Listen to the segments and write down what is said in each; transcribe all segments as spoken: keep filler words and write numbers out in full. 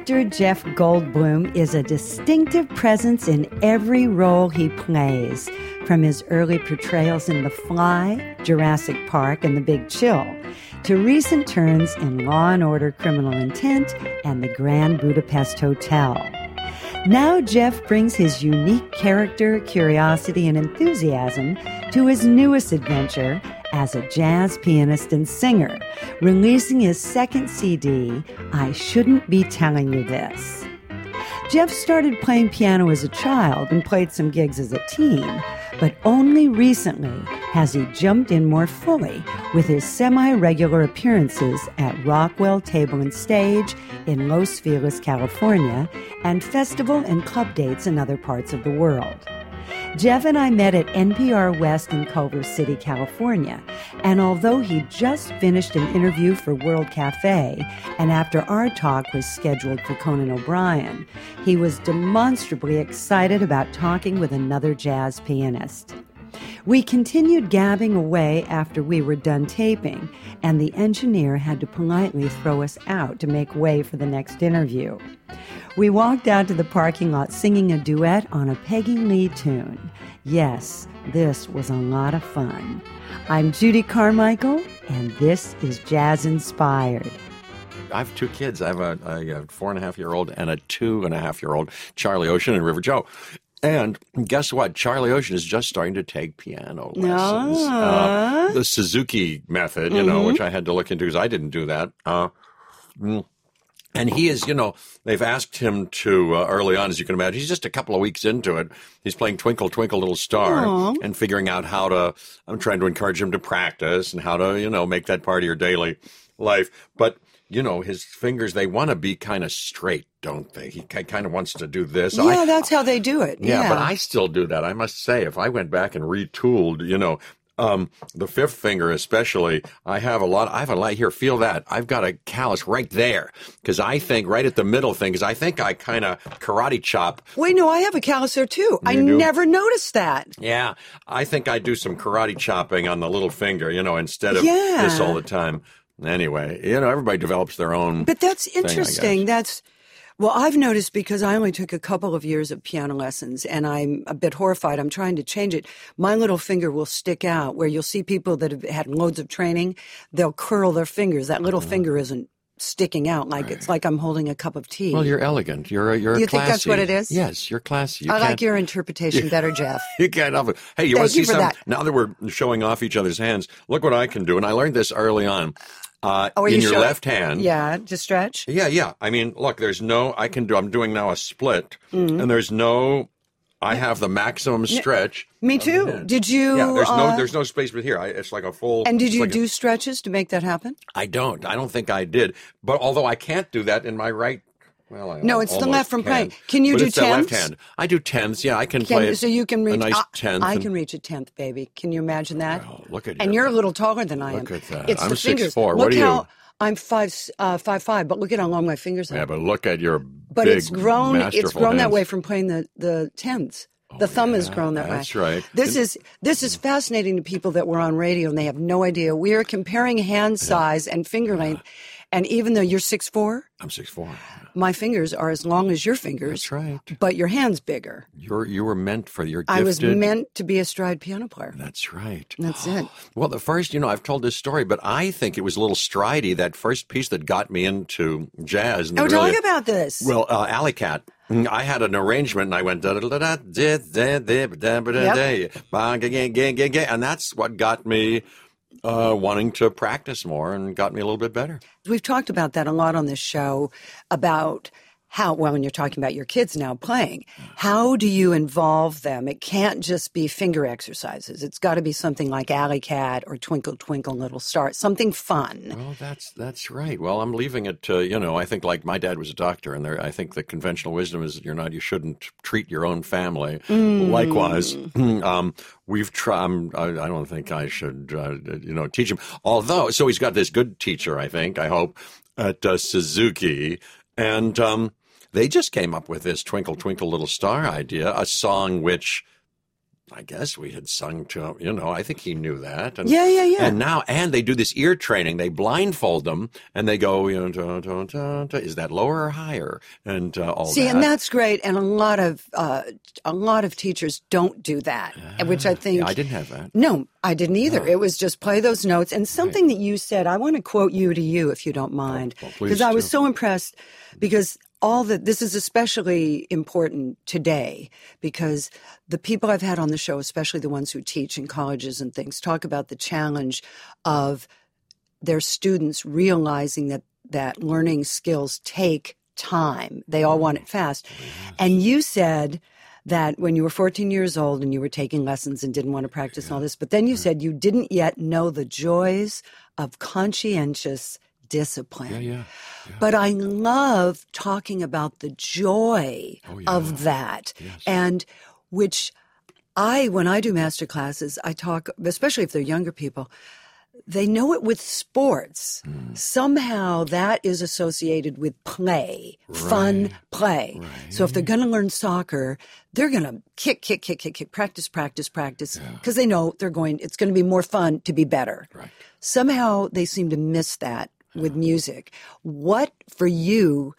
Actor Jeff Goldblum is a distinctive presence in every role he plays, from his early portrayals in The Fly, Jurassic Park, and The Big Chill, to recent turns in Law and Order: Criminal Intent and The Grand Budapest Hotel. Now Jeff brings his unique character, curiosity, and enthusiasm to his newest adventure as a jazz pianist and singer, releasing his second C D, I Shouldn't Be Telling You This. Jeff started playing piano as a child and played some gigs as a teen, but only recently has he jumped in more fully with his semi-regular appearances at Rockwell Table and Stage in Los Feliz, California, and festival and club dates in other parts of the world. Jeff and I met at N P R West in Culver City, California, and although he just finished an interview for World Cafe, and after our talk was scheduled for Conan O'Brien, he was demonstrably excited about talking with another jazz pianist. We continued gabbing away after we were done taping, and the engineer had to politely throw us out to make way for the next interview. We walked out to the parking lot singing a duet on a Peggy Lee tune. Yes, this was a lot of fun. I'm Judy Carmichael, and this is Jazz Inspired. I have two kids. I have a, a four and a half year old and a two and a half year old, Charlie Ocean and River Joe. And guess what? Charlie Ocean is just starting to take piano lessons. Uh, uh, the Suzuki method, you mm-hmm. know, which I had to look into because I didn't do that. Uh, and he is, you know, they've asked him to, uh, early on, as you can imagine, he's just a couple of weeks into it. He's playing Twinkle, Twinkle, Little Star Aww. and figuring out how to, I'm trying to encourage him to practice and how to, you know, make that part of your daily life. But you know, his fingers, they want to be kind of straight, don't they? He kind of wants to do this. Yeah, I, that's how they do it. Yeah, yeah, but I still do that. I must say, if I went back and retooled, you know, um, the fifth finger especially, I have a lot, I have a lot here, feel that. I've got a callus right there because I think right at the middle thing, because I think I kind of karate chop. Wait, no, I have a callus there too. You I do? never noticed that. Yeah, I think I do some karate chopping on the little finger, you know, instead of yeah. this all the time. Anyway, you know, everybody develops their own. But that's thing, interesting. That's, well, I've noticed because I only took a couple of years of piano lessons and I'm a bit horrified. I'm trying to change it. My little finger will stick out where you'll see people that have had loads of training. They'll curl their fingers. That little mm-hmm. finger isn't sticking out like right. it's like I'm holding a cup of tea. Well, you're elegant. You're a, you're you a classy. think that's what it is? Yes, you're classy. You I like your interpretation better, Jeff. You can't help it. Hey, you Thank want to see you for something? that. Now that we're showing off each other's hands, look what I can do. And I learned this early on. Uh, oh, in you your showing? left hand. Yeah, just stretch. Yeah, yeah. I mean, look, there's no, I can do, I'm doing now a split, mm-hmm. and there's no, I have the maximum stretch. Me too. Did you? Yeah, there's uh, no, there's no space with here. I, it's like a full. And did you like do a, stretches to make that happen? I don't. I don't think I did. But although I can't do that in my right. Well, I no, it's the left from can. playing. Can you but do it's tenths? The left hand. I do tenths. Yeah, I can, can play it. So you can reach a nice uh, tenth. I and, can reach a tenth, baby. Can you imagine that? Well, look at and you. you're a little taller than I am. Look at that. It's I'm the six fingers. four. Look What are how you? I'm five uh, five five. But look at how long my fingers are. Yeah, but look at your. But big, it's grown. It's grown hands. that way from playing the the tenths. The oh, thumb yeah, has grown that that's way. That's right. This is this is fascinating to people that were on radio and they have no idea. We are comparing hand size yeah. and finger length, and even though you're six four, I'm six four. My fingers are as long as your fingers. That's right. But your hand's bigger. You're you were meant for your. Gifted. I was meant to be a stride piano player. That's right. That's it. Well, the first, you know, I've told this story, but I think it was a little stridey, that first piece that got me into jazz. And oh, really, talk about this. Well, uh, Alley Cat. I had an arrangement, and I went da da da da da da da da da da, and that's what got me uh, wanting to practice more and got me a little bit better. We've talked about that a lot on this show about how, well, when you're talking about your kids now playing, how do you involve them? It can't just be finger exercises. It's got to be something like Alley Cat or Twinkle, Twinkle, Little Star, something fun. Well, that's that's right. Well, I'm leaving it to, you know, I think like my dad was a doctor, and there, I think the conventional wisdom is that you're not, you shouldn't treat your own family. Mm. Likewise, um, we've tried, um, I, I don't think I should, uh, you know, teach him. Although, so he's got this good teacher, I think, I hope, at uh, Suzuki. And um, they just came up with this Twinkle, Twinkle, Little Star idea, a song which I guess we had sung to him, you know, I think he knew that. And, yeah, yeah, yeah. And now, and they do this ear training. They blindfold them and they go, you know, da, da, da, da, is that lower or higher? And uh, all See, that. and that's great. And a lot of uh, a lot of teachers don't do that, uh, which I think. Yeah, I didn't have that. No, I didn't either. No. It was just play those notes. And something right. that you said, I want to quote you to you, if you don't mind, because oh, well, I was do. so impressed because all that this is especially important today because the people I've had on the show, especially the ones who teach in colleges and things, talk about the challenge of their students realizing that, that learning skills take time. They all want it fast. Yes. And you said that when you were fourteen years old and you were taking lessons and didn't want to practice yeah. all this, but then you yeah. said you didn't yet know the joys of conscientious discipline. Yeah, yeah, yeah. But I love talking about the joy oh, yeah. of that. Yes. And which I, when I do master classes, I talk, especially if they're younger people, they know it with sports. Mm. Somehow that is associated with play, right. fun play. Right. So if they're going to learn soccer, they're going to kick, kick, kick, kick, kick, practice, practice, practice, because yeah. they know they're going, it's going to be more fun to be better. Right. Somehow they seem to miss that with music. What for you,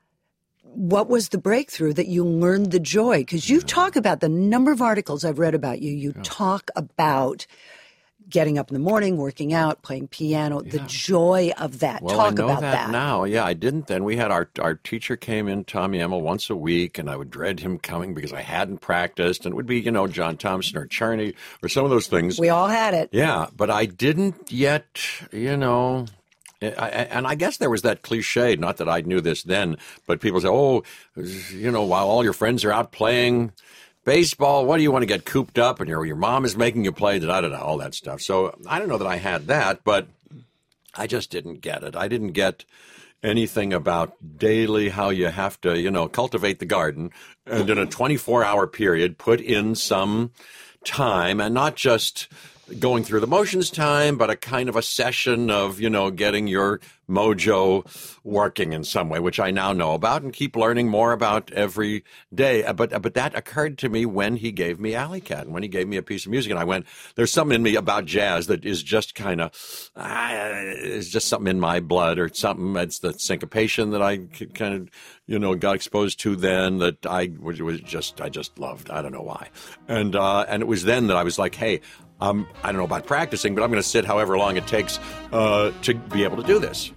what was the breakthrough that you learned the joy? Because you yeah. talk about the number of articles I've read about you. You yeah. talk about getting up in the morning, working out, playing piano, yeah. the joy of that. Well, talk I know about that, that now. Yeah, I didn't then. We had our our teacher came in, Tommy Emmel, once a week, and I would dread him coming because I hadn't practiced. And it would be, you know, John Thompson or Charney or some of those things. We all had it. Yeah, but I didn't yet, you know... I, and I guess there was that cliche, not that I knew this then, but people say, oh, you know, while all your friends are out playing baseball, what do you want to get cooped up? And your your mom is making you play, da-da-da, all that stuff. So I don't know that I had that, but I just didn't get it. I didn't get anything about daily how you have to, you know, cultivate the garden and in a twenty-four hour period put in some time and not just going through the motions time, but a kind of a session of, you know, getting your mojo working in some way, which I now know about and keep learning more about every day. But but that occurred to me when he gave me Alley Cat and when he gave me a piece of music. And I went, there's something in me about jazz that is just kind of, uh, is just something in my blood or something. It's the syncopation that I kind of, you know, got exposed to then that I was, was just, I just loved. I don't know why. And, uh, and it was then that I was like, hey, Um, I don't know about practicing, but I'm going to sit however long it takes uh, to be able to do this.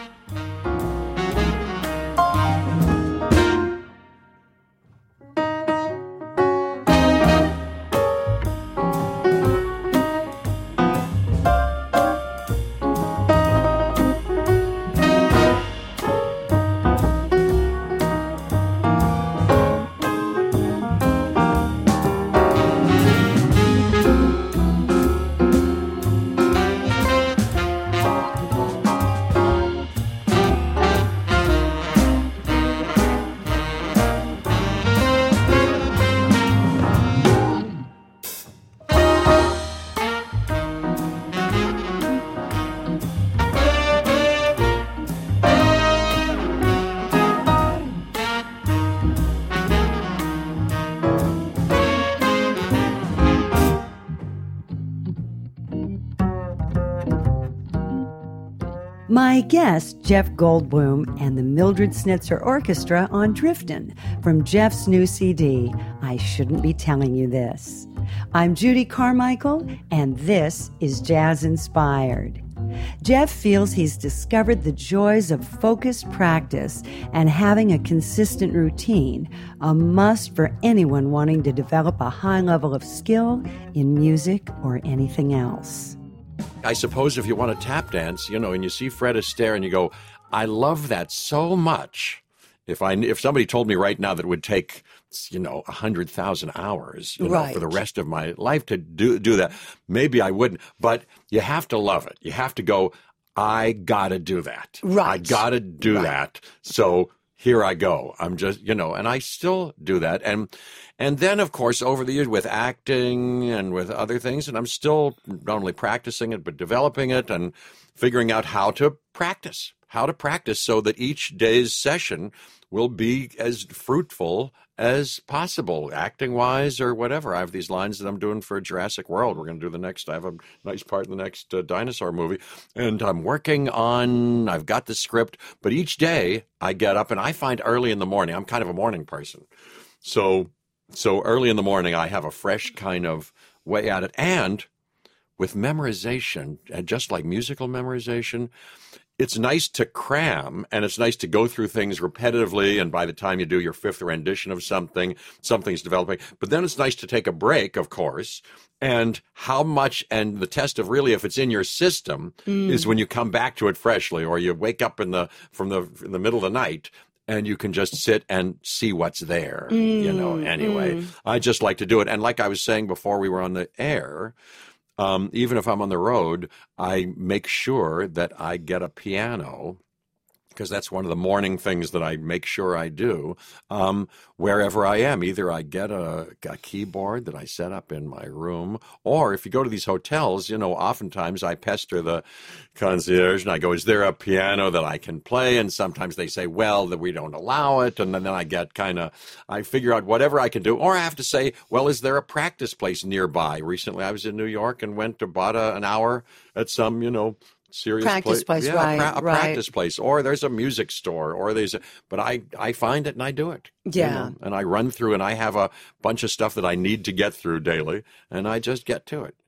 My guest, Jeff Goldblum, and the Mildred Snitzer Orchestra on Driftin' from Jeff's new C D, I Shouldn't Be Telling You This. I'm Judy Carmichael, and this is Jazz Inspired. Jeff feels he's discovered the joys of focused practice and having a consistent routine, a must for anyone wanting to develop a high level of skill in music or anything else. I suppose if you want to tap dance, you know, and you see Fred Astaire and you go, I love that so much. If I if somebody told me right now that it would take, you know, one hundred thousand hours you know, right. for the rest of my life to do do that, maybe I wouldn't. But you have to love it. You have to go, I got to do that. Right. I got to do right. that. So here I go. I'm just, you know, and I still do that. And and then, of course, over the years with acting and with other things, and I'm still not only practicing it, but developing it and figuring out how to practice, how to practice so that each day's session will be as fruitful as possible, acting-wise or whatever. I have these lines that I'm doing for Jurassic World. We're going to do the next, I have a nice part in the next uh, dinosaur movie. And I'm working on, I've got the script, but each day I get up and I find early in the morning, I'm kind of a morning person. So, so early in the morning, I have a fresh kind of way at it. And with memorization, and just like musical memorization, it's nice to cram, and it's nice to go through things repetitively, and by the time you do your fifth rendition of something, something's developing. But then it's nice to take a break, of course, and how much, and the test of really if it's in your system mm. is when you come back to it freshly, or you wake up in the from the, in the middle of the night, and you can just sit and see what's there, mm. you know, anyway. Mm. I just like to do it. And like I was saying before we were on the air, Um, even if I'm on the road, I make sure that I get a piano, because that's one of the morning things that I make sure I do, um, wherever I am. Either I get a, a keyboard that I set up in my room, or if you go to these hotels, you know, oftentimes I pester the concierge and I go, is there a piano that I can play? And sometimes they say, well, that we don't allow it. And then, then I get kind of, I figure out whatever I can do. Or I have to say, well, is there a practice place nearby? Recently I was in New York and went to bought a, an hour at some, you know, serious practice place, place, yeah, right, a, pra- a right. practice place, or there's a music store, or there's a, but I, I find it and I do it. Yeah. You know, and I run through and I have a bunch of stuff that I need to get through daily, and I just get to it.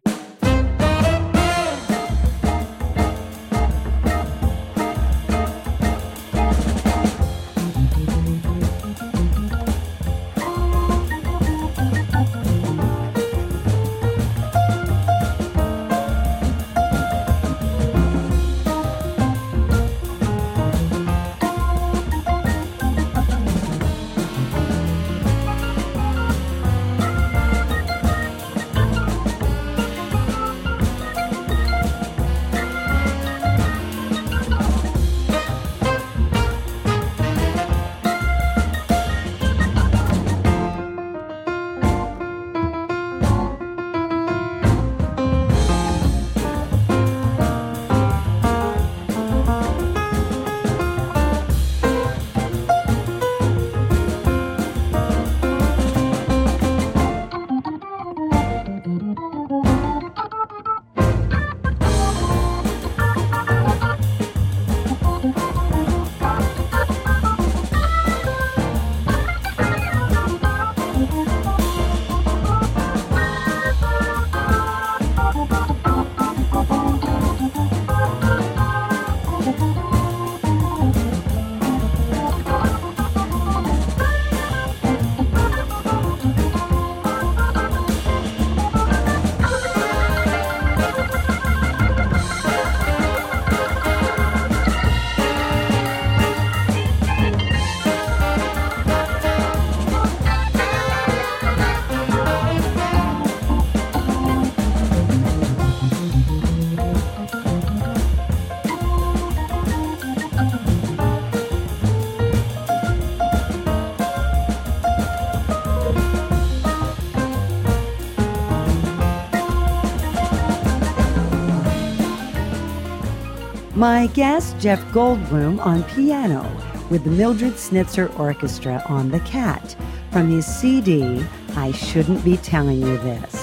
My guest, Jeff Goldblum, on piano with the Mildred Snitzer Orchestra on The Cat from his C D, I Shouldn't Be Telling You This.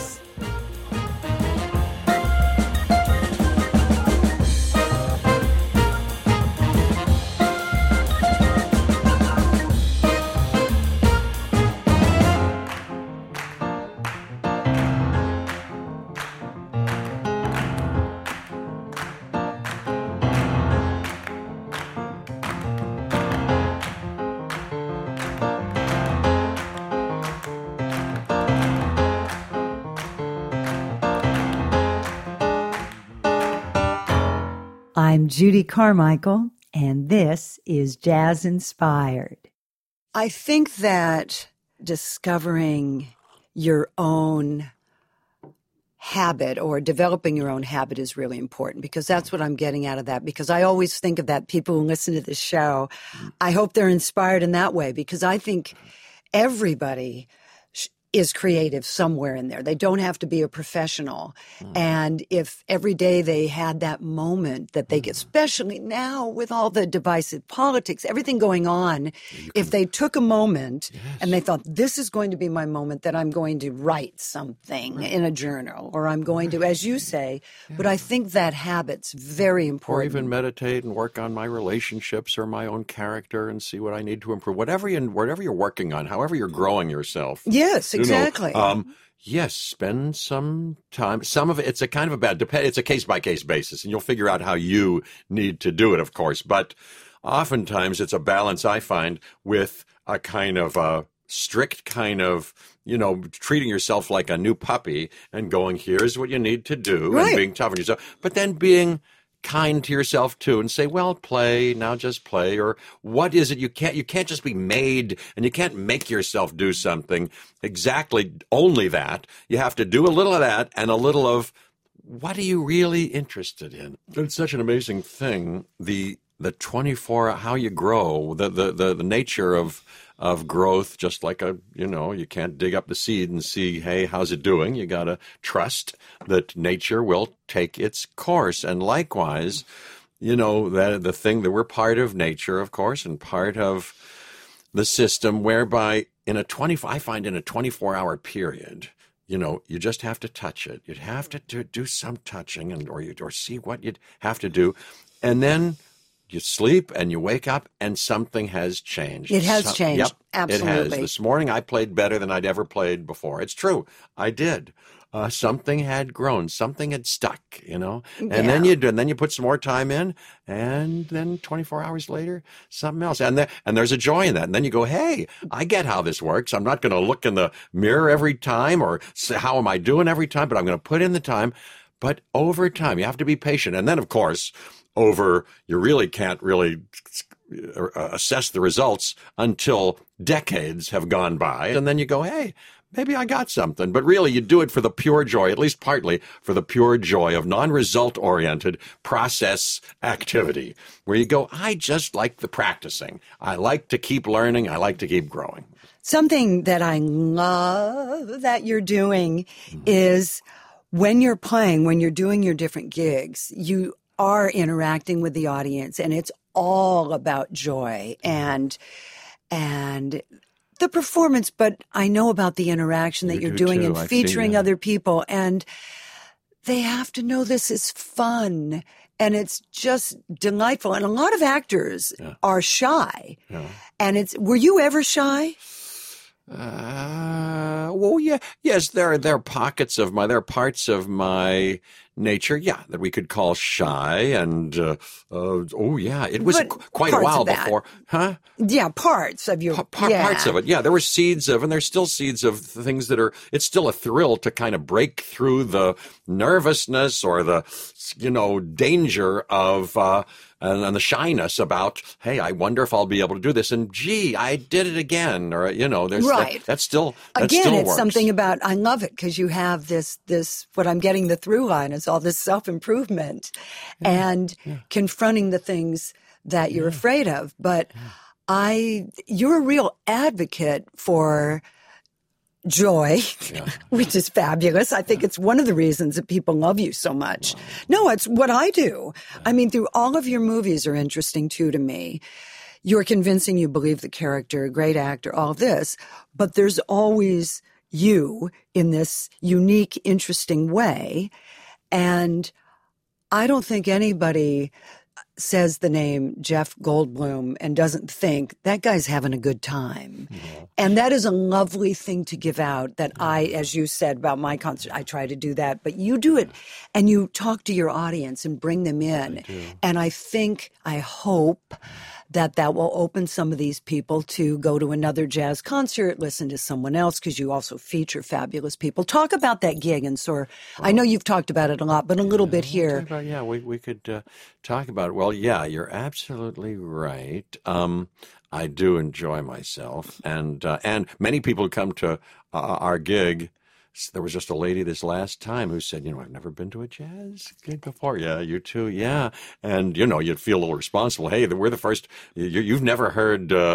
I'm Judy Carmichael, and this is Jazz Inspired. I think that discovering your own habit or developing your own habit is really important, because that's what I'm getting out of that. Because I always think of that, people who listen to this show, I hope they're inspired in that way, because I think everybody sh- is creative somewhere in there. They don't have to be a professional. Mm. And if every day they had that moment that they get, especially now with all the divisive politics, everything going on, can, if they took a moment yes. and they thought, this is going to be my moment that I'm going to write something right. in a journal, or I'm going right. to, as you say, yeah. but I think that habit's very important. Or even meditate and work on my relationships or my own character and see what I need to improve. Whatever, you, whatever you're working on, however you're growing yourself. Yes, exactly. You know, um, yes, spend some time. Some of it, it's a kind of a bad, it's a case-by-case basis, and you'll figure out how you need to do it, of course. But oftentimes it's a balance, I find, with a kind of a strict kind of, you know, treating yourself like a new puppy and going, here's what you need to do, right. and being tough on yourself. But then being kind to yourself too, and say, well, play, now just play, or what is it you can't, you can't just be made, and you can't make yourself do something exactly only that. You have to do a little of that and a little of what are you really interested in? It's such an amazing thing, the the twenty-four, how you grow, the the the, the nature of of growth, just like a, you know, you can't dig up the seed and see, hey, how's it doing? You got to trust that nature will take its course. And likewise, you know, that the thing that we're part of nature, of course, and part of the system whereby in a twenty, I find in a twenty-four hour period, you know, you just have to touch it. You'd have to do, do some touching and or you or see what you'd have to do. And then you sleep and you wake up and something has changed. It has so, changed. Yep, absolutely. It has. This morning I played better than I'd ever played before. It's true. I did. Uh, something had grown. Something had stuck, you know. And yeah. then you do, and then you put some more time in, and then twenty-four hours later, something else. And there, and there's a joy in that. And then you go, hey, I get how this works. I'm not going to look in the mirror every time or say, how am I doing every time, but I'm going to put in the time. But over time, you have to be patient. And then, of course, over, you really can't really assess the results until decades have gone by. And then you go, hey, maybe I got something. But really, you do it for the pure joy, at least partly for the pure joy of non-result-oriented process activity, where you go, I just like the practicing. I like to keep learning. I like to keep growing. Something that I love that you're doing mm-hmm. is when you're playing, when you're doing your different gigs, you are interacting with the audience, and it's all about joy and and the performance, but I know about the interaction that you you're do doing too. and I've featuring other people, and they have to know this is fun, and it's just delightful. And a lot of actors yeah. are shy, yeah. and it's. Were you ever shy? Uh, well, yeah, yes, there are, there are pockets of my, there are parts of my nature, yeah, that we could call shy and, uh, uh oh yeah, it was qu- quite a while before, huh? Yeah, parts of your, pa- pa- yeah. parts of it, yeah, there were seeds of, and there's still seeds of things that are, it's still a thrill to kind of break through the nervousness or the, you know, danger of, uh, And, and the shyness about, hey, I wonder if I'll be able to do this. And gee, I did it again. Or, you know, there's right. that, that's still, that again, still it's works. something about, I love it because you have this, this, what I'm getting the through line is all this self-improvement yeah. and yeah. confronting the things that you're yeah. afraid of. But yeah. I, you're a real advocate for joy, yeah. which is fabulous. I think yeah. it's one of the reasons that people love you so much. Wow. No, it's what I do. Yeah. I mean, through all of your movies are interesting too to me. You're convincing you believe the character, a great actor, all of this, but there's always you in this unique, interesting way. And I don't think anybody says the name Jeff Goldblum and doesn't think that guy's having a good time. Yeah. And that is a lovely thing to give out that yeah. I, as you said about my concert, I try to do that, but you do it and you talk to your audience and bring them in. I and I think, I hope that that will open some of these people to go to another jazz concert, listen to someone else, because you also feature fabulous people. Talk about that gig, and so well, I know you've talked about it a lot, but a little yeah, bit here. About, yeah, we we could uh, talk about it. Well, yeah, you're absolutely right. Um, I do enjoy myself, and uh, and many people come to uh, our gig. There was just a lady this last time who said, you know, I've never been to a jazz gig before. Yeah, you too. Yeah. And, you know, you'd feel a little responsible. Hey, we're the first. You, you've never heard, uh,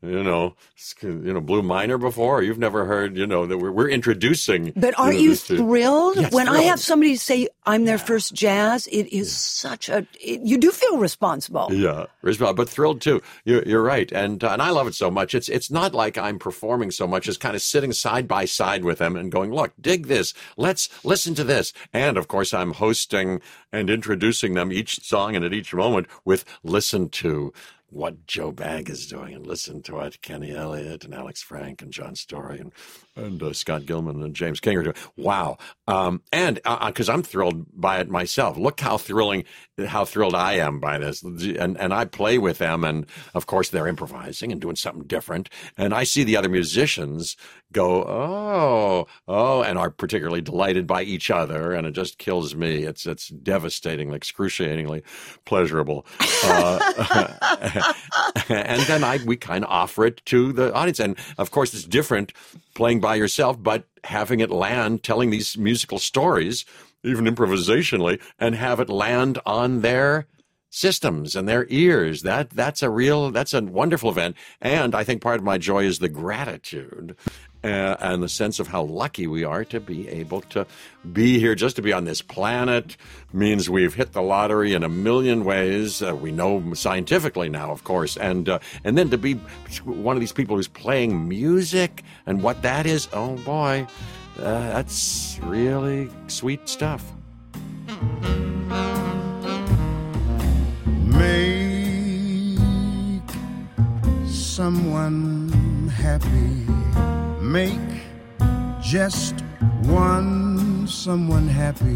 you know, you know, Blue Miner before. You've never heard, you know, that we're, we're introducing. But aren't you, know, you thrilled? Yes, when thrilled. I have somebody say I'm their yeah. first jazz, it is yeah. such a, it, you do feel responsible. Yeah, but thrilled too. You're, you're right. And, uh, and I love it so much. It's, it's not like I'm performing so much as kind of sitting side by side with them and going, look, dig this. Let's listen to this. And of course, I'm hosting and introducing them each song and at each moment with listen to what Joe Bagg is doing and listen to what Kenny Elliott and Alex Frank and John Story and, and uh, Scott Gilman and James King are doing. Wow. Um, and because uh, I'm thrilled by it myself. Look how thrilling, how thrilled I am by this. And, and I play with them. And of course, they're improvising and doing something different. And I see the other musicians go, oh, oh, and are particularly delighted by each other. And it just kills me. It's, it's devastatingly, excruciatingly pleasurable. Uh, and then I we kind of offer it to the audience. And, of course, it's different playing by yourself, but having it land, telling these musical stories, even improvisationally, and have it land on their systems and their ears. That that's a real, that's a wonderful event. And I think part of my joy is the gratitude uh, and the sense of how lucky we are to be able to be here. Just to be on this planet means we've hit the lottery in a million ways. Uh, we know scientifically now, of course. And uh, and then to be one of these people who's playing music and what that is, oh boy, uh, that's really sweet stuff. Make someone happy. Make just one someone happy.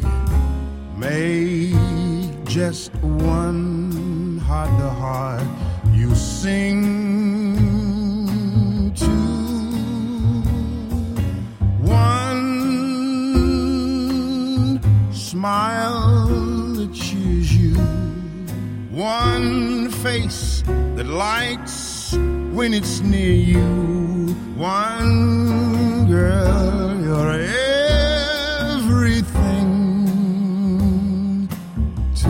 Make just one heart to heart you sing to. One smile that cheers you. One face that lights when it's near you. One girl, you're everything to.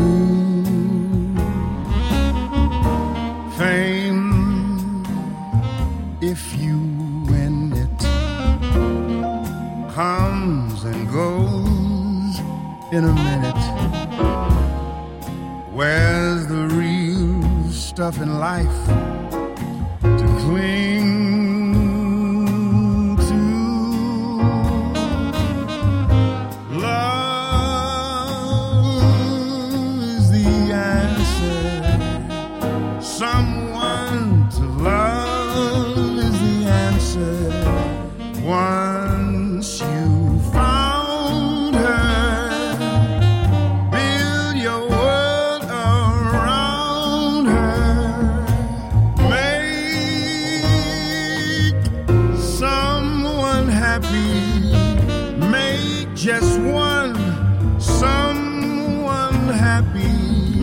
Fame, if you win it, comes and goes in a minute. Where's the real stuff in life to cling to? Love is the answer. Someone to love is the answer. Once you found her, build your world around her. Make someone happy. Make just one someone happy.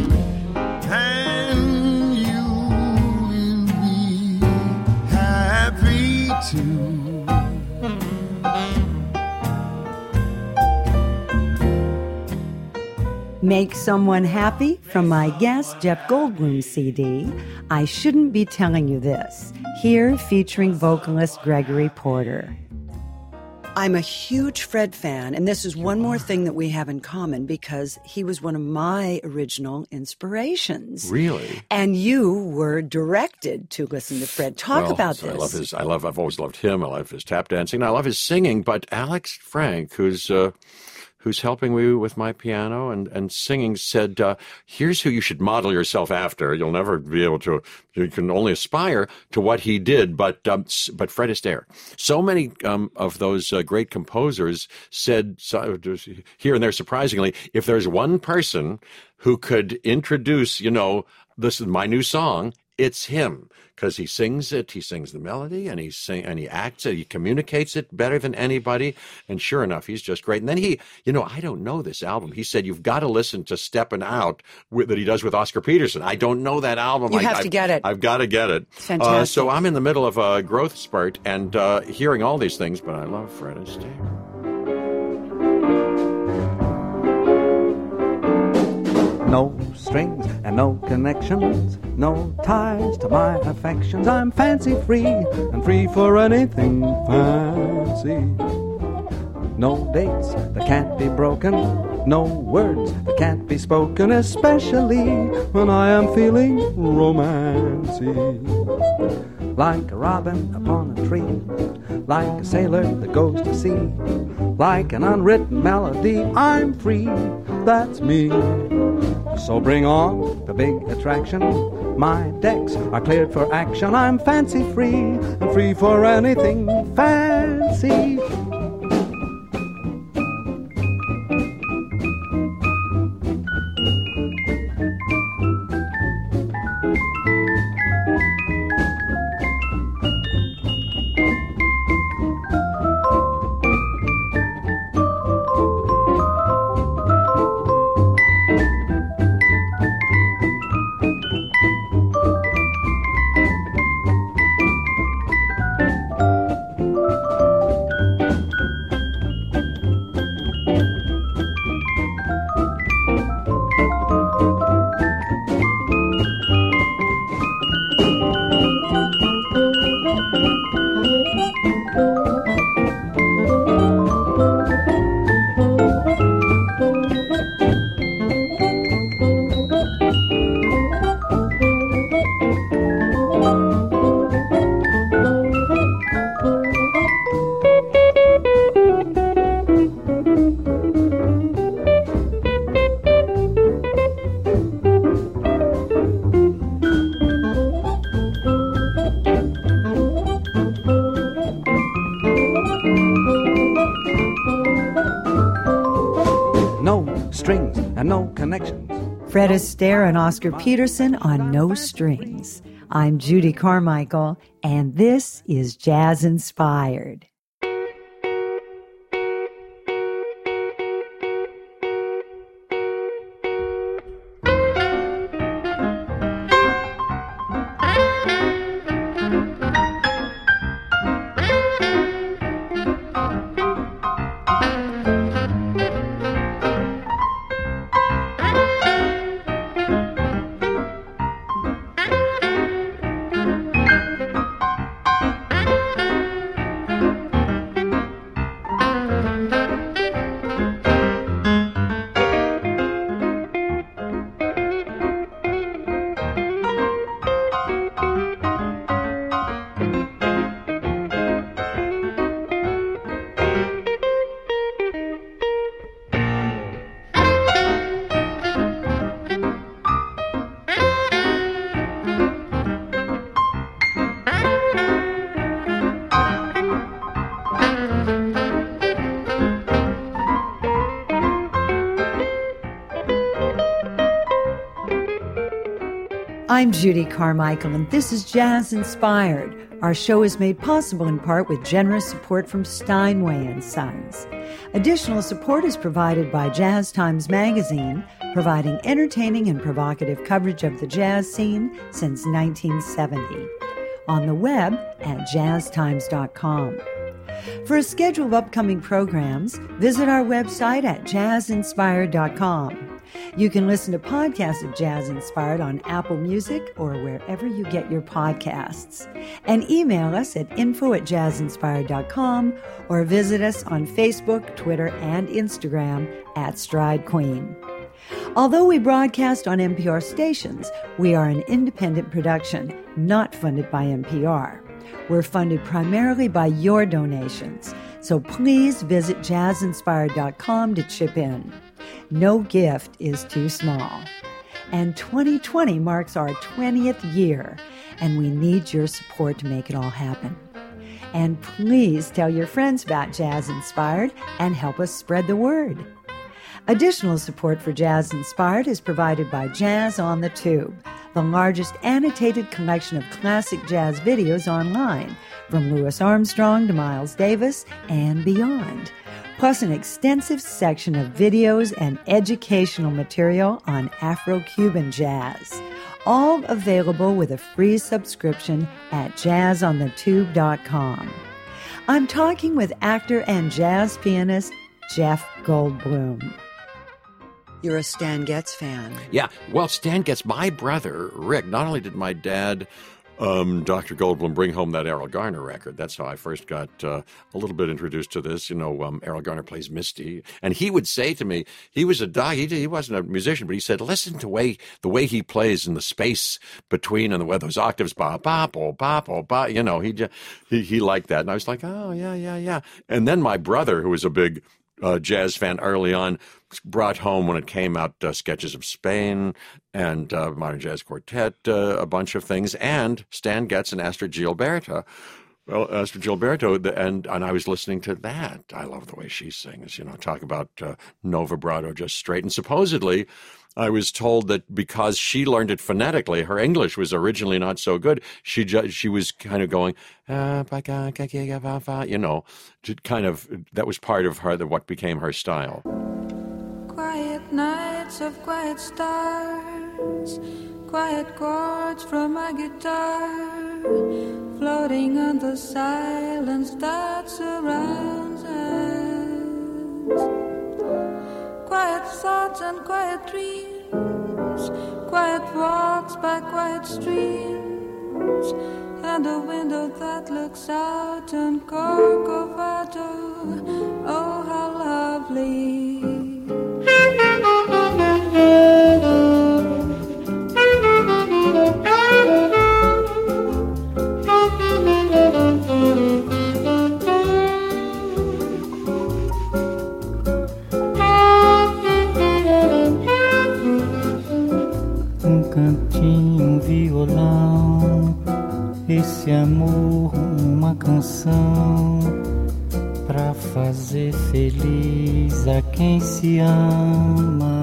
And you will be happy too. Make Someone Happy from my guest Jeff Goldblum's C D, I Shouldn't Be Telling You This, here featuring vocalist Gregory Porter. I'm a huge Fred fan, and this is one more thing that we have in common because he was one of my original inspirations. Really? And you were directed to listen to Fred. Talk well, about so this. I love his. I love. I've always loved him. I love his tap dancing. I love his singing. But Alex Frank, who's uh, who's helping me with my piano and, and singing, said, uh, here's who you should model yourself after. You'll never be able to, you can only aspire to what he did, but um, but Fred Astaire. So many um, of those uh, great composers said, so, here and there surprisingly, if there's one person who could introduce, you know, this is my new song, it's him, because he sings it, he sings the melody, and he sing and he acts it, he communicates it better than anybody. And sure enough, he's just great. And then he, you know, I don't know this album. He said you've got to listen to "Steppin' Out" with, that he does with Oscar Peterson. I don't know that album. You I, have I've, to get it. I've got to get it. Fantastic. Uh, so I'm in the middle of a growth spurt and uh, hearing all these things, but I love Fred Astaire. No strings and no connections, no ties to my affections. I'm fancy-free and free for anything fancy. No dates that can't be broken, no words that can't be spoken, especially when I am feeling romancy. Like a robin upon a tree, like a sailor that goes to sea, like an unwritten melody, I'm free, that's me. So bring on the big attraction, my decks are cleared for action. I'm fancy-free and free for anything fancy. Strings and no connections. Fred Astaire and Oscar Peterson on No Strings. I'm Judy Carmichael, and this is Jazz Inspired. I'm Judy Carmichael, and this is Jazz Inspired. Our show is made possible in part with generous support from Steinway and Sons. Additional support is provided by Jazz Times Magazine, providing entertaining and provocative coverage of the jazz scene since nineteen seventy. On the web at jazz times dot com. For a schedule of upcoming programs, visit our website at jazz inspired dot com. You can listen to podcasts of Jazz Inspired on Apple Music or wherever you get your podcasts. And email us at info at jazz inspired dot com or visit us on Facebook, Twitter, and Instagram at Stride Queen. Although we broadcast on N P R stations, we are an independent production, not funded by N P R. We're funded primarily by your donations, so please visit jazz inspired dot com to chip in. No gift is too small. And twenty twenty marks our twentieth year, and we need your support to make it all happen. And please tell your friends about Jazz Inspired and help us spread the word. Additional support for Jazz Inspired is provided by Jazz on the Tube, the largest annotated collection of classic jazz videos online, from Louis Armstrong to Miles Davis and beyond, plus an extensive section of videos and educational material on Afro-Cuban jazz, all available with a free subscription at jazz on the tube dot com. I'm talking with actor and jazz pianist Jeff Goldblum. you're a Stan Getz fan. Yeah, well, Stan Getz, my brother, Rick, not only did my dad, um, Doctor Goldblum, bring home that Errol Garner record. That's how I first got uh, a little bit introduced to this. You know, um, Errol Garner plays Misty. And he would say to me, he was a doc, he, he wasn't a musician, but he said, listen to way, the way he plays in the space between and the way those octaves, ba, ba, bo, ba, bo, ba, you know, he, just, he, he liked that. And I was like, oh, yeah, yeah, yeah. And then my brother, who was a big uh, jazz fan early on, brought home when it came out uh, Sketches of Spain and uh, Modern Jazz Quartet, uh, a bunch of things, and Stan Getz and Astrid Gilberto. Well, Astrid Gilberto, the, and and I was listening to that. I love the way she sings. You know, talk about uh, no vibrato, just straight. And supposedly, I was told that because she learned it phonetically, her English was originally not so good. She ju- she was kind of going, uh, you know, to kind of that was part of her, what became her style. Quiet nights of quiet stars, quiet chords from my guitar, floating on the silence that surrounds us. Quiet thoughts and quiet dreams, quiet walks by quiet streams, and a window that looks out on Corcovado. Oh, how lovely. Um cantinho, um violão, esse amor, uma canção, pra fazer feliz a quem se ama.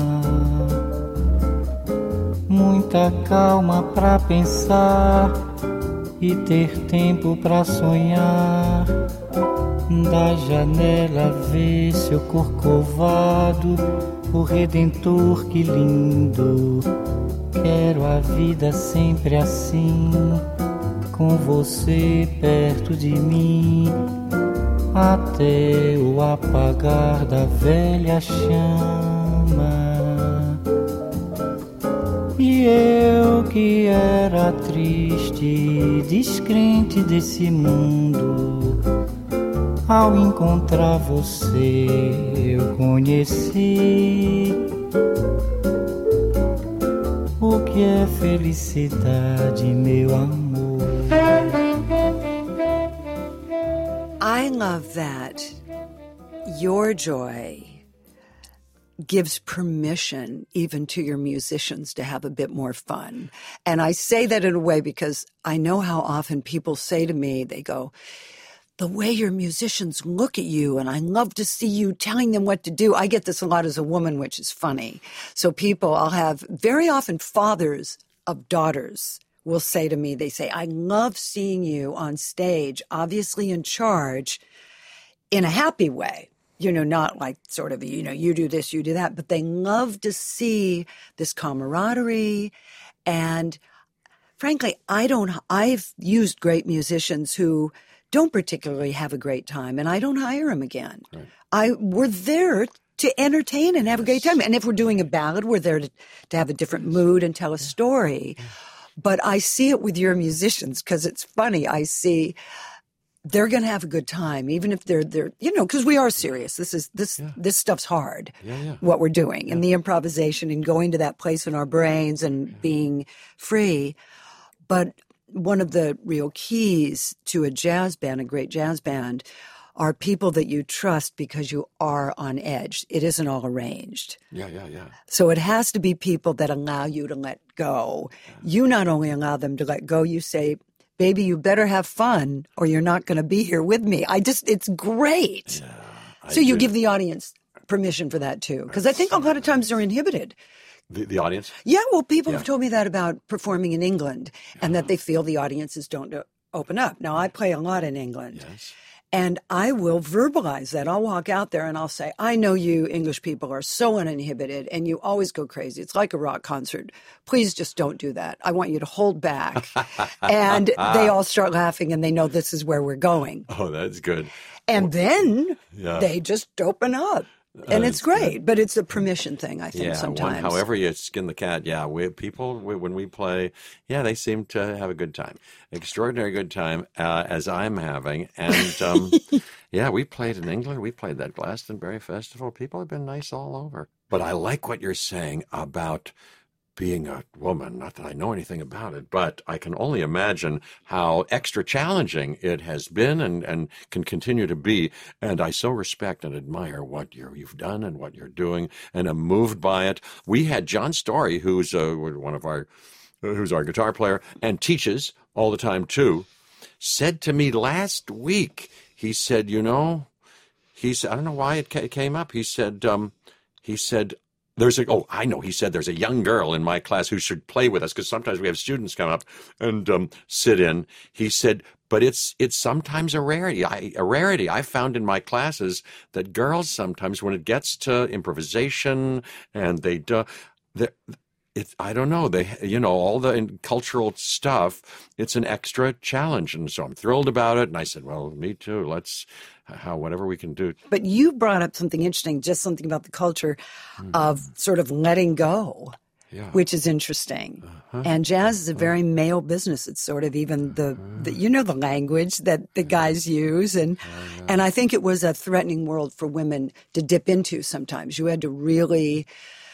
Muita calma pra pensar e ter tempo pra sonhar. Da janela ver seu corcovado, o Redentor, que lindo. Quero a vida sempre assim, com você perto de mim, até o apagar da velha chama. E eu que era triste, descrente desse mundo, ao encontrar você eu conheci o que é felicidade, meu amor. I love that your joy gives permission even to your musicians to have a bit more fun. And I say that in a way because I know how often people say to me, they go, the way your musicians look at you, and I love to see you telling them what to do. I get this a lot as a woman, which is funny. So people, I'll have very often fathers of daughters will say to me, they say, I love seeing you on stage, obviously in charge, in a happy way. You know, not like sort of, you know, you do this, you do that, but they love to see this camaraderie. And frankly, I don't, I've used great musicians who don't particularly have a great time, and I don't hire them again. Right. I, we're there to entertain and have yes. a great time. And if we're doing a ballad, we're there to, to have a different mood and tell a story. Yeah. But I see it with your musicians because it's funny. I see they're going to have a good time, even if they're, they're you know, because we are serious. This is this yeah. this stuff's hard, yeah, yeah. what we're doing, yeah. and the improvisation and going to that place in our brains and yeah. being free. But one of the real keys to a jazz band, a great jazz band, are people that you trust because you are on edge. It isn't all arranged. Yeah, yeah, yeah. So it has to be people that allow you to let go. Yeah. You not only allow them to let go, you say, baby, you better have fun or you're not going to be here with me. I just, it's great. Yeah, so you give the audience permission for that too. Because I think a lot of times they're inhibited. The, the audience? Yeah, well, people yeah. have told me that about performing in England and yeah. that they feel the audiences don't open up. Now, I play a lot in England. Yes. And I will verbalize that. I'll walk out there and I'll say, I know you English people are so uninhibited and you always go crazy. It's like a rock concert. Please just don't do that. I want you to hold back. And they all start laughing and they know this is where we're going. Oh, that's good. And well, then yeah. they just open up. And Uh, it's great, but it's a permission thing, I think, yeah, sometimes. One, however you skin the cat, yeah, we, people, we, when we play, yeah, they seem to have a good time. Extraordinary good time, uh, as I'm having. And, um, yeah, we played in England. We played that Glastonbury Festival. People have been nice all over. But I like what you're saying about being a woman. Not that I know anything about it, but I can only imagine how extra challenging it has been and, and can continue to be. And I so respect and admire what you're, you've done and what you're doing, and am moved by it. We had John Story, who's uh, one of our, who's our guitar player and teaches all the time too, said to me last week, he said, you know, he said, I don't know why it ca- came up. He said, um, he said, There's a, oh, I know, he said there's a young girl in my class who should play with us, because sometimes we have students come up and um, sit in. He said, but it's it's sometimes a rarity. I, a rarity. I found in my classes that girls sometimes, when it gets to improvisation and they do, it, I don't know, they, you know, all the cultural stuff, it's an extra challenge. And so I'm thrilled about it. And I said, well, me too. Let's, how, whatever we can do. But you brought up something interesting, just something about the culture mm. of sort of letting go, yeah. which is interesting. Uh-huh. And jazz is a very male business. It's sort of even the, the you know, the language that the guys use. And, uh-huh. and I think it was a threatening world for women to dip into sometimes. You had to really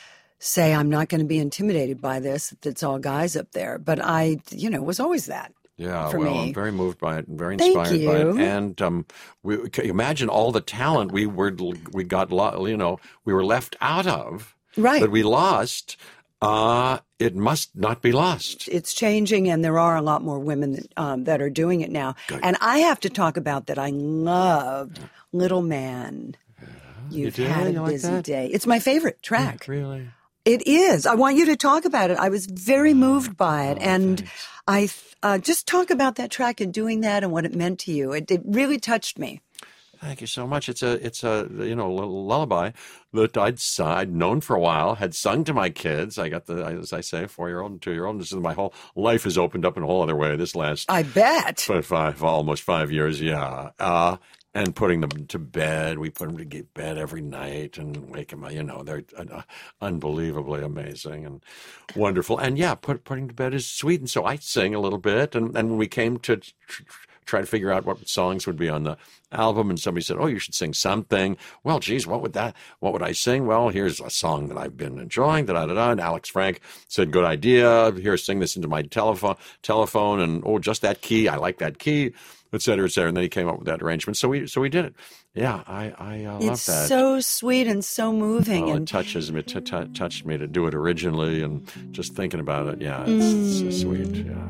say, I'm not going to be intimidated by this, if it's all guys up there. But I, you know, was always that. Yeah, for well, me. I'm very moved by it and very Thank inspired you. by it. And um, we can you imagine all the talent we were, we got, you know, we were left out of, right? That we lost. Uh, it must not be lost. It's changing, and there are a lot more women that, um, that are doing it now. Good. And I have to talk about that. I loved Little Man. Yeah, You've you had you a like busy that? day. It's my favorite track. Yeah, really? It is. I want you to talk about it. I was very moved by it. Oh, and thanks. I uh, just talk about that track and doing that and what it meant to you. It, it really touched me. Thank you so much. It's a, it's a, you know, little lullaby that I'd, I'd known for a while, had sung to my kids. I got the, as I say, four-year-old and two-year-old. This is my whole life has opened up in a whole other way this last. I bet. Five, five almost five years, yeah. Uh, and putting them to bed. We put them to get bed every night and wake them up. You know, they're uh, unbelievably amazing and wonderful. And yeah, put, putting to bed is sweet. And so I sing a little bit. And, and when we came to tr- try to figure out what songs would be on the album, and somebody said, oh, you should sing something. Well, geez, what would that, what would I sing? Well, here's a song that I've been enjoying, da, da, da, da. And Alex Frank said, good idea. Here, sing this into my telephone, telephone. And, oh, just that key. I like that key, et cetera, et cetera. And then he came up with that arrangement. So we, so we did it. Yeah, I, I uh, love that. It's so sweet and so moving. Oh, and it touches me, t- t- touched me to do it originally, and just thinking about it. Yeah, it's, mm. it's so sweet. Yeah.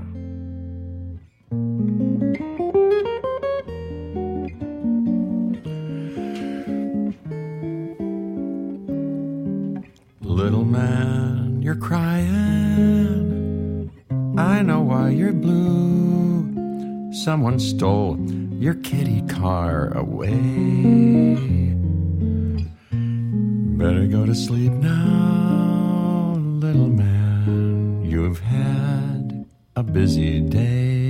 Little man, you're crying. I know why you're blue. Someone stole your kitty car away. Better go to sleep now, little man. You've had a busy day.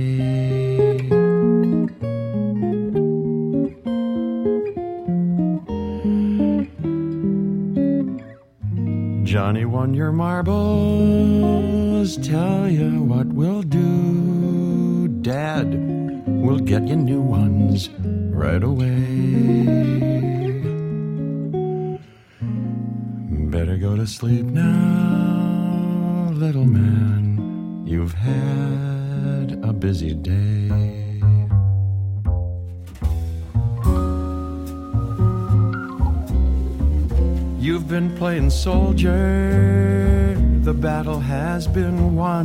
Johnny won your marbles. Tell you what we'll do. Dad will get you new ones right away. Better go to sleep now, little man. You've had a busy day. You've been playing soldier, the battle has been won.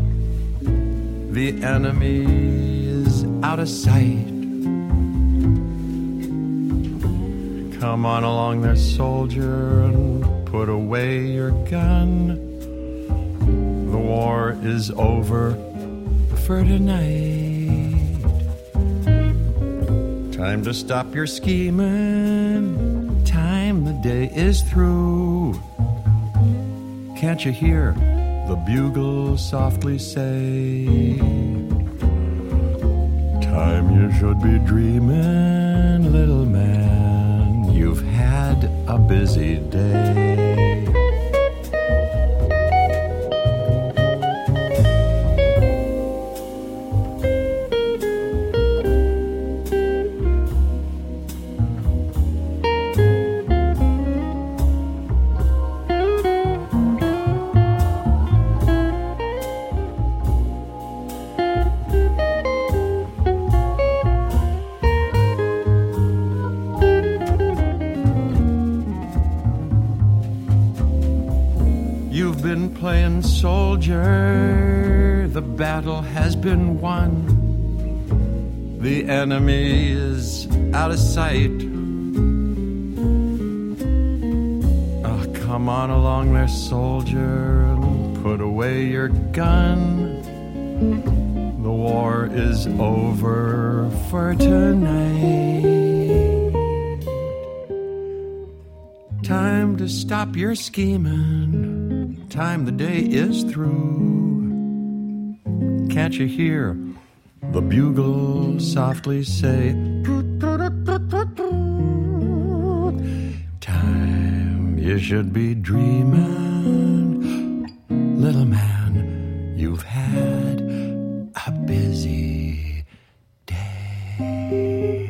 The enemy is out of sight. Come on along there, soldier, and put away your gun. The war is over for tonight. Time to stop your scheming. Time, the day is through. Can't you hear the bugle softly say, time you should be dreaming, little man. You've had a busy day. You've been playing soldier, the battle has been won. The enemy is out of sight. Oh, come on along there, soldier, and put away your gun. The war is over for tonight. Time to stop your scheming. Time the day is through. Can't you hear the bugle softly say, time you should be dreaming. Little man, you've had a busy day.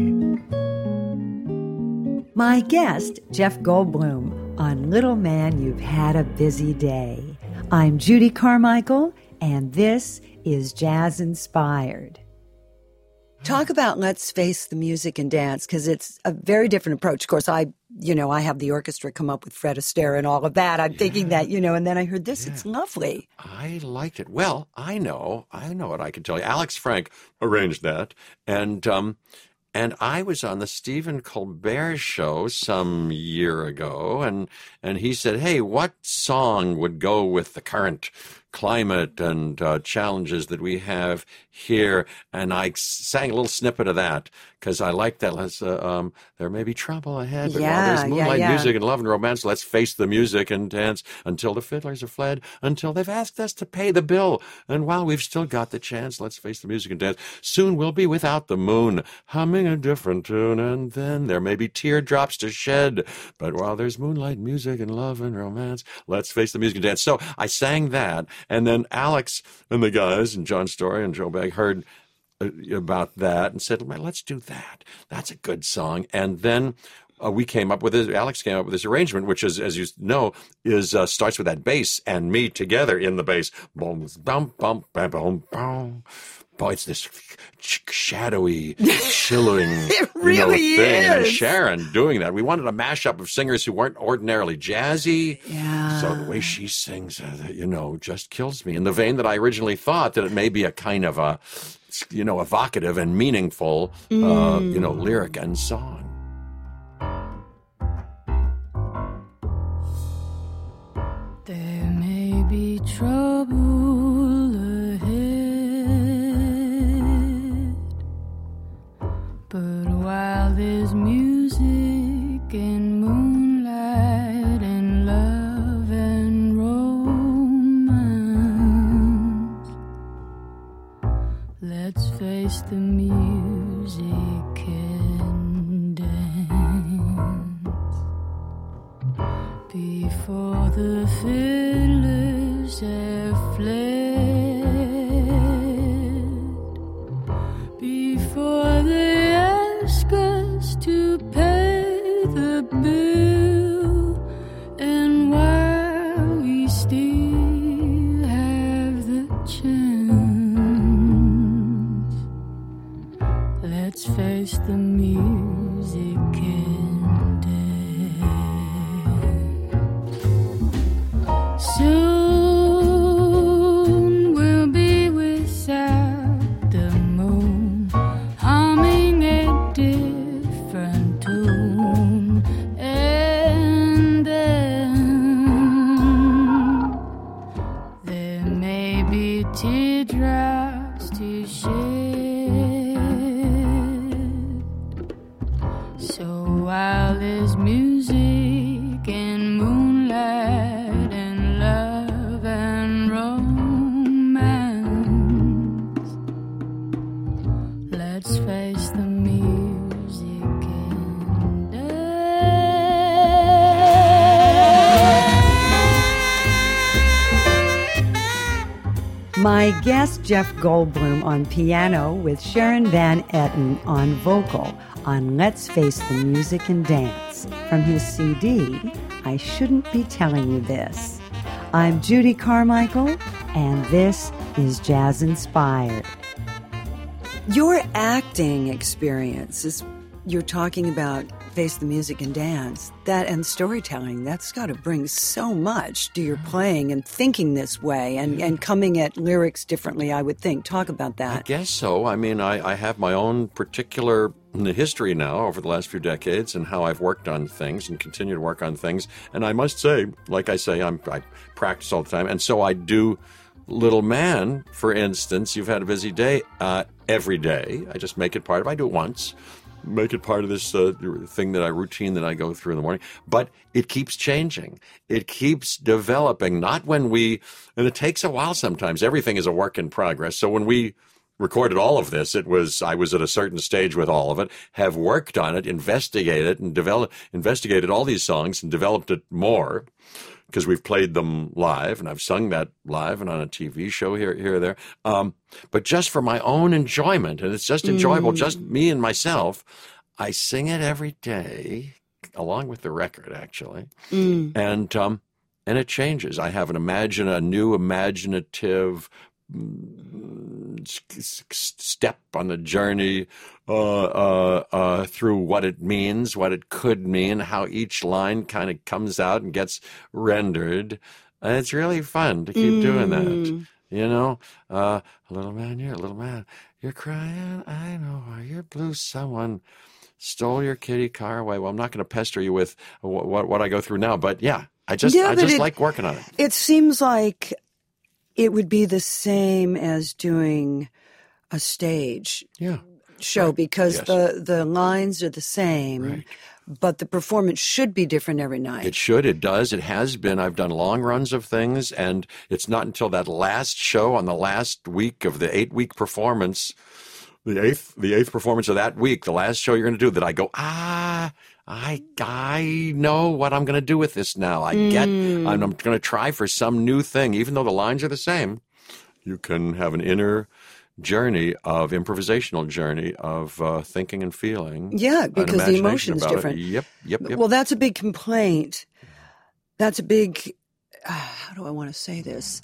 My guest, Jeff Goldblum, on Little Man, You've Had a Busy Day. I'm Judy Carmichael, and this is Jazz Inspired. Talk about Let's Face the Music and Dance, because it's a very different approach. Of course, I, you know, I have the orchestra come up with Fred Astaire and all of that. I'm yeah. thinking that, you know, and then I heard this. Yeah. It's lovely. I liked it. Well, I know. I know what I can tell you. Alex Frank arranged that, and um, and I was on the Stephen Colbert show some year ago, and and he said, hey, what song would go with the current climate and uh, challenges that we have here? And I sang a little snippet of that because I like that. Let's, uh, um, there may be trouble ahead, but yeah, while there's moonlight yeah, yeah. music and love and romance, let's face the music and dance until the fiddlers are fled, until they've asked us to pay the bill. And while we've still got the chance, let's face the music and dance. Soon we'll be without the moon, humming a different tune, and then there may be teardrops to shed. But while there's moonlight music and love and romance, let's face the music and dance. So I sang that. And then Alex and the guys and John Story and Joe Begg heard about that and said, let's do that. That's a good song. And then uh, we came up with this, Alex came up with this arrangement, which is, as you know, is uh, starts with that bass and me together in the bass. Boom, bum, bum, bum, bum, bum. Boy, it's this shadowy, chilling it really you know, thing. is. And Sharon doing that. We wanted a mashup of singers who weren't ordinarily jazzy. Yeah. So the way she sings, uh, you know, just kills me. In the vein that I originally thought that it may be a kind of a, you know, evocative and meaningful, mm. uh, you know, lyric and song. There may be trouble ahead, but while there's music and moonlight and love and romance, let's face the music and dance before the fiddlers have fled, before they ask us to pay the bill, and while we still have the chance, let's face the music and dance. Soon My guest, Jeff Goldblum, on piano with Sharon Van Etten on vocal on Let's Face the Music and Dance from his C D, I Shouldn't Be Telling You This. I'm Judy Carmichael, and this is Jazz Inspired. Your acting experience is, you're talking about Face the Music and Dance, that and storytelling, that's got to bring so much to your playing and thinking this way and, and coming at lyrics differently, I would think. Talk about that. I guess so. I mean, I, I have my own particular history now over the last few decades and how I've worked on things and continue to work on things. And I must say, like I say, I'm, I practice all the time. And so I do Little Man, for instance. You've had a busy day uh, every day. I just make it part of it. I do it once. Make it part of this uh, thing that I routine that I go through in the morning. But it keeps changing. It keeps developing. Not when we, and it takes a while sometimes. Everything is a work in progress. So when we recorded all of this, it was, I was at a certain stage with all of it, have worked on it, investigated it, and developed, investigated all these songs and developed it more. Because we've played them live, and I've sung that live and on a T V show here, here or there. Um, but just for my own enjoyment, and it's just enjoyable, mm. just me and myself, I sing it every day, along with the record, actually. Mm. And um, and it changes. I have an imagine a new imaginative step on the journey uh, uh, uh, through what it means, what it could mean, how each line kind of comes out and gets rendered. And it's really fun to keep mm. doing that. You know, uh, little man, you're a little man. You're crying, I know, you're blue. Someone stole your kitty car away. Well, I'm not going to pester you with what, what, what I go through now, but yeah, I just, yeah, I just it, like working on it. It seems like it would be the same as doing a stage yeah. show right. because yes. the, the lines are the same, right. but the performance should be different every night. It should. It does. It has been. I've done long runs of things, and it's not until that last show on the last week of the eight-week performance, the eighth the eighth performance of that week, the last show you're going to do, that I go, ah, I I know what I'm going to do with this now. I get, mm. I'm, I'm going to try for some new thing. Even though the lines are the same, you can have an inner journey of improvisational journey of uh, thinking and feeling. Yeah, because the emotion is different. It. Yep, yep, yep. Well, that's a big complaint. That's a big, uh, how do I want to say this?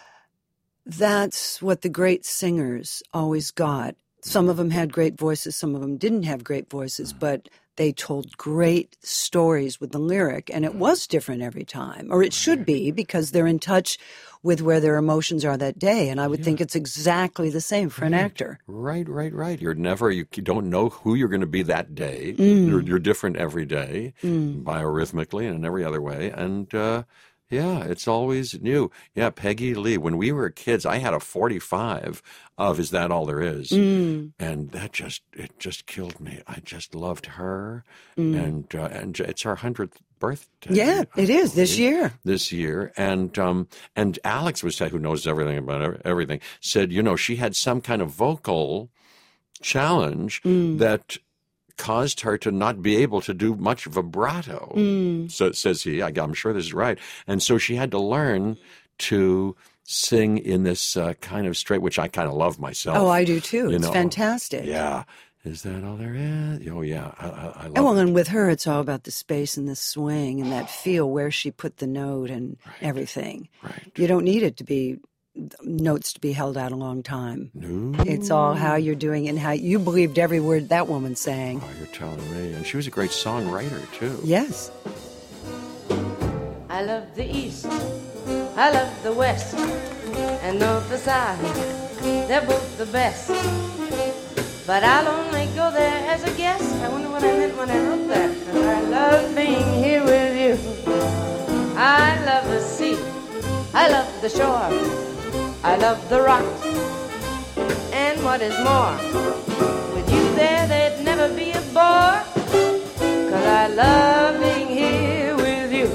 That's what the great singers always got. Some of them had great voices, some of them didn't have great voices, but they told great stories with the lyric, and it was different every time, or it should be, because they're in touch with where their emotions are that day. And I would yeah. think it's exactly the same for right. an actor. Right, right, right. You're never, you don't know who you're going to be that day. Mm. You're, you're different every day, mm. biorhythmically and in every other way. And, uh, yeah, it's always new. Yeah, Peggy Lee. When we were kids, I had a forty-five of Is That All There Is? Mm. And that just, it just killed me. I just loved her. Mm. And uh, and it's her hundredth birthday. Yeah, it is this year. This year. And um, and Alex was, who knows everything about everything, said, you know, she had some kind of vocal challenge mm. that caused her to not be able to do much vibrato, mm. so, says he. I, I'm sure this is right. And so she had to learn to sing in this uh, kind of straight, which I kind of love myself. Oh, I do too. You it's know, fantastic. Yeah. Is that all there is? Oh, yeah. I, I, I love oh, well, it. And with her, it's all about the space and the swing and that feel where she put the note and right. everything. Right. You don't need it to be notes to be held out a long time. No. It's all how you're doing it and how you believed every word that woman sang. Oh, you're telling me. And she was a great songwriter, too. Yes. I love the East. I love the West. And North or South. They're both the best. But I'll only go there as a guest. I wonder what I meant when I wrote that. 'Cause I love being here with you. I love the sea. I love the shore. I love the rocks, and what is more, with you there, there'd never be a bore, 'cause I love being here with you,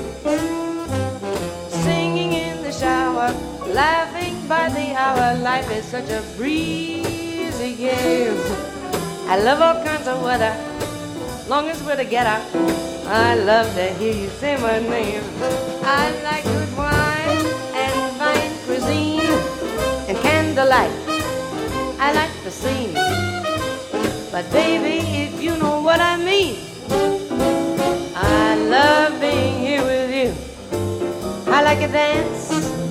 singing in the shower, laughing by the hour, life is such a breezy game, I love all kinds of weather, long as we're together, I love to hear you say my name, I like good wine and fine cuisine, and candy life. I like the scene. But baby, if you know what I mean, I love being here with you. I like a dance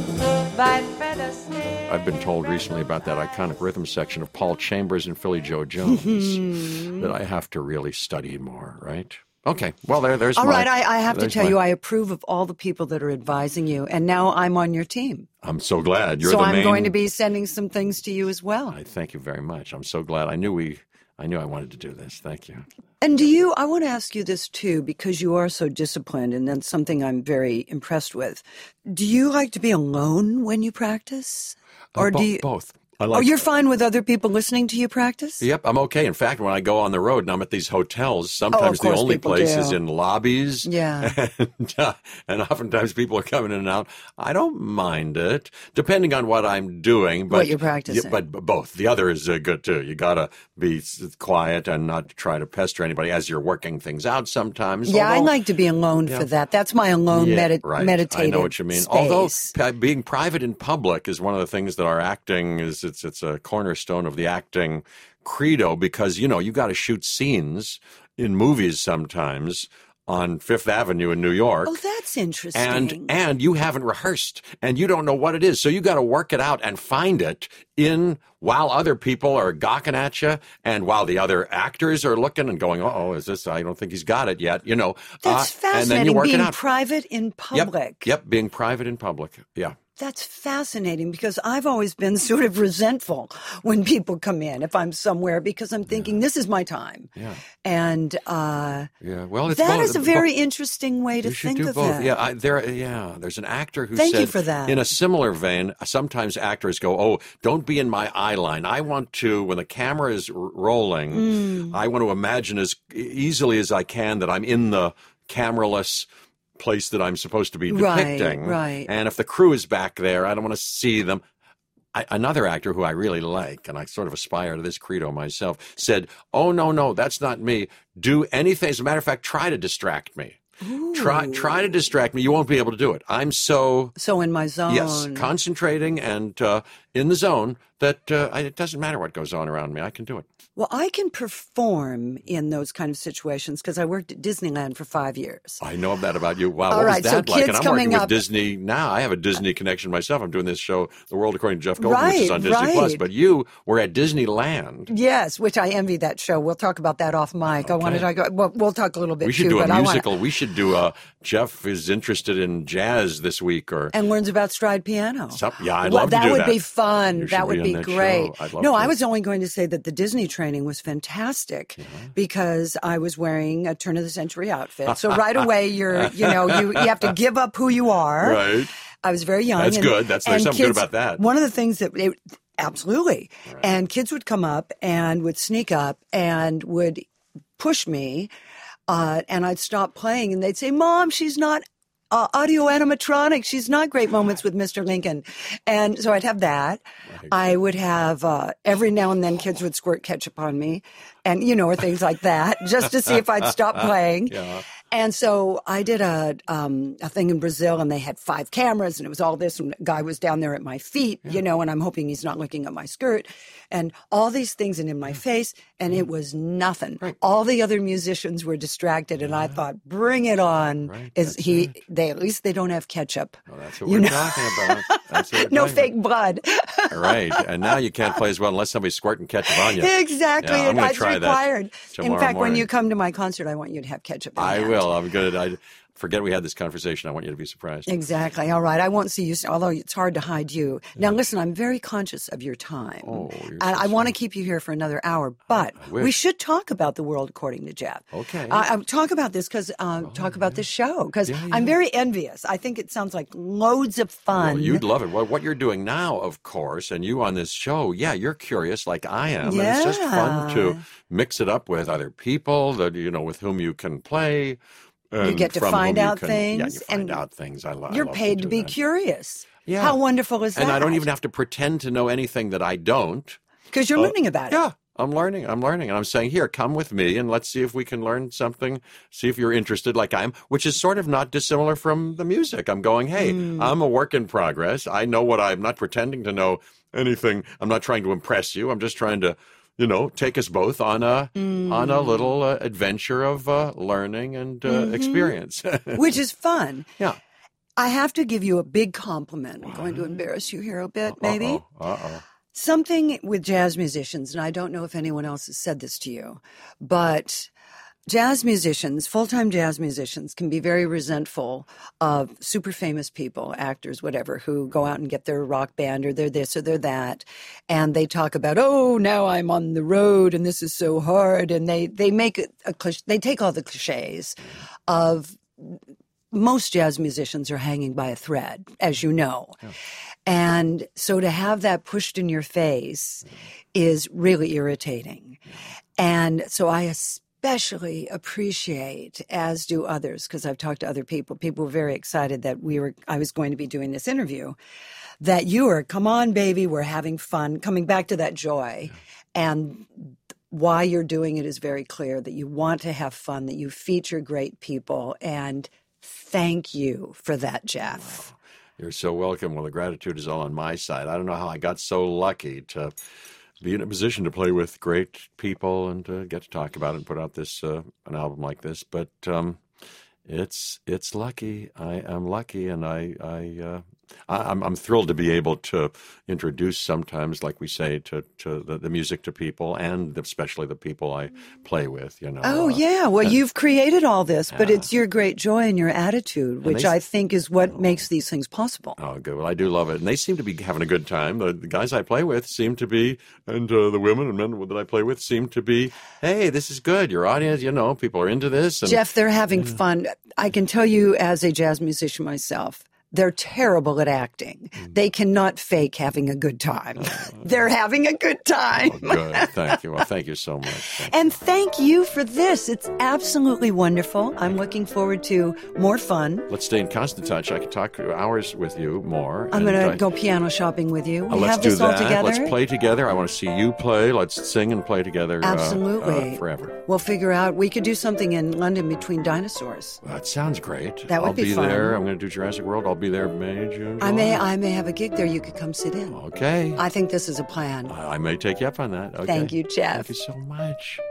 by Fred Astaire. I've been told recently about that iconic rhythm section of Paul Chambers and Philly Joe Jones that I have to really study more, right? Okay, well, there, there's all my, right. I, I have to tell my, you, I approve of all the people that are advising you, and now I'm on your team. I'm so glad. You're so the I'm main, going to be sending some things to you as well. I thank you very much. I'm so glad. I knew we, I knew I wanted to do this. Thank you. And do you, I want to ask you this too, because you are so disciplined, and that's something I'm very impressed with. Do you like to be alone when you practice? Or uh, bo- do you? Both. I like oh, you're fine with other people listening to you practice? Yep, I'm okay. In fact, when I go on the road and I'm at these hotels, sometimes oh, the only people place do. is in lobbies. Yeah. And, uh, and oftentimes people are coming in and out. I don't mind it, depending on what I'm doing. But, what you're practicing. Yeah, but, but both. The other is uh, good, too. You got to be quiet and not try to pester anybody as you're working things out sometimes. Yeah, although, I like to be alone yeah. for that. That's my alone yeah, medit- right. meditative I know what you mean. space. Although p- being private in public is one of the things that our acting is, it's, it's a cornerstone of the acting credo, because, you know, you got to shoot scenes in movies sometimes on Fifth Avenue in New York. Oh, that's interesting. And and you haven't rehearsed and you don't know what it is. So you got to work it out and find it in while other people are gawking at you and while the other actors are looking and going, oh, is this, I don't think he's got it yet, you know. That's uh, fascinating, and then you work being it out. private in public. Yep, yep, being private in public, yeah. That's fascinating, because I've always been sort of resentful when people come in if I'm somewhere, because I'm thinking yeah. this is my time. Yeah. And uh, yeah, well, it's that both, is a very both. interesting way to you should think do of both. it. Yeah, I, there. Yeah, there's an actor who Thank said you for that. in a similar vein. Sometimes actors go, "Oh, don't be in my eye line. I want to, when the camera is r- rolling, Mm. I want to imagine as easily as I can that I'm in the cameraless place that I'm supposed to be depicting. Right, right. And if the crew is back there, I don't want to see them." I, another actor who I really like, and I sort of aspire to this credo myself, said, "Oh, no, no, that's not me. Do anything. As a matter of fact, try to distract me. Ooh. Try try to distract me. You won't be able to do it. I'm so so in my zone. Yes, concentrating and uh, in the zone that uh, I, it doesn't matter what goes on around me. I can do it." Well, I can perform in those kind of situations because I worked at Disneyland for five years. I know that about you. Wow, All what right, was that so like? kids And I'm coming working with up- Disney now. I have a Disney connection myself. I'm doing this show, The World According to Jeff Goldblum, which is Right, on Disney right. Plus. But you were at Disneyland. Yes, which I envy that show. We'll talk about that off mic. I wanted to talk. Well, we'll talk a little bit. We should too, do a but I musical. wanna, We should do a Jeff is interested in jazz this week, or and learns about stride piano. Some, yeah, I'd well, love that to do would that. be fun. You should That would be be on that great. show. I'd love no, to. I was only going to say that the Disney training was fantastic Yeah. because I was wearing a turn of the century outfit. So right away, you're, you know, you, you have to give up who you are. Right. I was very young. That's and, good. That's- there's and something good kids- about that. One of the things that it, absolutely, and kids would come up and would sneak up and would push me, uh, and I'd stop playing, and they'd say, "Mom, she's not." Uh, audio animatronic. She's not Great Moments with Mister Lincoln. And so I'd have that. I would have, uh, every now and then kids would squirt ketchup on me and, you know, or things like that just to see if I'd stop playing. Yeah. And so I did a, um, a thing in Brazil and they had five cameras and it was all this and a guy was down there at my feet, yeah. you know, and I'm hoping he's not looking at my skirt and all these things and in my face. And it was nothing. Right. All the other musicians were distracted and I thought, bring it on. Right. Is That's he, right. They, at least they don't have ketchup. Well, that's what You we're know? talking about. That's what we're No talking fake blood. about. Right. And now you can't play as well unless somebody's squirting ketchup on you. Exactly. Yeah, I'm gonna It's try that required. In tomorrow fact, when morning. you come to my concert, I want you to have ketchup in I hand. will. I'm good. I forget we had this conversation. I want you to be surprised. Exactly. All right. I won't see you, although it's hard to hide you. Now, listen, I'm very conscious of your time. Oh, you're and so I want to sweet. keep you here for another hour, but I wish. we should talk about the world according to Jeff. Okay. Uh, uh, talk about this because uh, talk about this show because Yeah, yeah. I'm very envious. I think it sounds like loads of fun. Well, you'd love it. Well, what you're doing now, of course, and you on this show, yeah, you're curious like I am. And it's just fun to Yeah. mix it up with other people that, you know, with whom you can play. You get to find out things, Yeah, you find and out things. I, lo- I You're love paid to, to, do be that. curious. Yeah. How wonderful is that? And I don't even have to pretend to know anything that I don't. Because you're Uh, learning about it. Yeah. I'm learning. I'm learning. And I'm saying, here, come with me and let's see if we can learn something, see if you're interested like I am, which is sort of not dissimilar from the music. I'm going, hey, mm. I'm a work in progress. I know what I'm not pretending to know anything. I'm not trying to impress you. I'm just trying to, you know, take us both on a mm. on a little uh, adventure of uh, learning and uh, mm-hmm. experience. Which is fun. Yeah. I have to give you a big compliment. I'm going to embarrass you here a bit, maybe. Uh-oh. Uh-oh. Something with jazz musicians, and I don't know if anyone else has said this to you, but jazz musicians, full-time jazz musicians, can be very resentful of super famous people, actors, whatever, who go out and get their rock band or they're this or they're that, and they talk about, oh, now I'm on the road and this is so hard, and they, they make a, a they take all the cliches of most jazz musicians are hanging by a thread, as you know. Yeah. And so to have that pushed in your face is really irritating. And so I especially appreciate, as do others, because I've talked to other people, people were very excited that we were, I was going to be doing this interview, that you are, come on, baby, we're having fun, coming back to that joy. Yeah. And why you're doing it is very clear, that you want to have fun, that you feature great people, and thank you for that, Jeff. Wow. You're so welcome. Well, the gratitude is all on my side. I don't know how I got so lucky to be in a position to play with great people and to get to talk about it and put out this uh, an album like this. But um, it's it's lucky. I am lucky, and I I. Uh, I'm, I'm thrilled to be able to introduce sometimes, like we say, to, to the, the music to people, and especially the people I play with, you know. Oh, yeah. Well, and, you've created all this, but yeah. It's your great joy and your attitude, which they, I think is what oh, makes these things possible. Oh, good. Well, I do love it. And they seem to be having a good time. The, the guys I play with seem to be, and uh, the women and men that I play with seem to be, hey, this is good. Your audience, you know, people are into this. And, Jeff, they're having yeah. fun. I can tell you as a jazz musician myself, they're terrible at acting. Mm. They cannot fake having a good time. Uh, They're having a good time. Oh, good. Thank you. Well, thank you so much. Thank and you. Thank you for this. It's absolutely wonderful. I'm looking forward to more fun. Let's stay in constant touch. I could talk hours with you more. I'm going to go piano shopping with you. We uh, let's have do this that. all together. Let's play together. I want to see you play. Let's sing and play together. Absolutely. Uh, uh, forever. We'll figure out. We could do something in London between dinosaurs. That sounds great. That would I'll be, be fun. there. I'm going to do Jurassic World. I'll be there May, June. I may I may have a gig there. You could come sit in. Okay. I think this is a plan. I, I may take you up on that. Okay. Thank you, Jeff. Thank you so much.